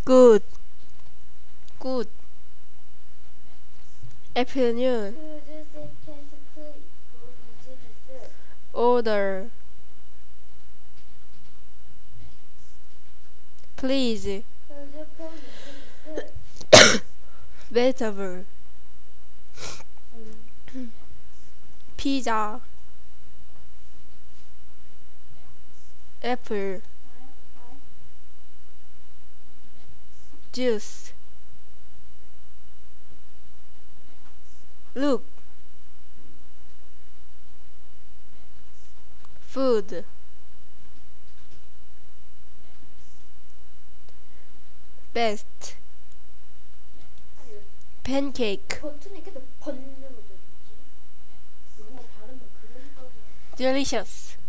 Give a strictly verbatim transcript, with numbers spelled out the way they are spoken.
good, good. afternoon, 푸드 테스트 있고 이즈 디스. order, please, 푸드 폰 이즈 디스. vegetable, pizza, apple, juice. look, food, best, pancake, 버튼이 계속 번으로 들리지? 영어 발음은 그러니까. delicious.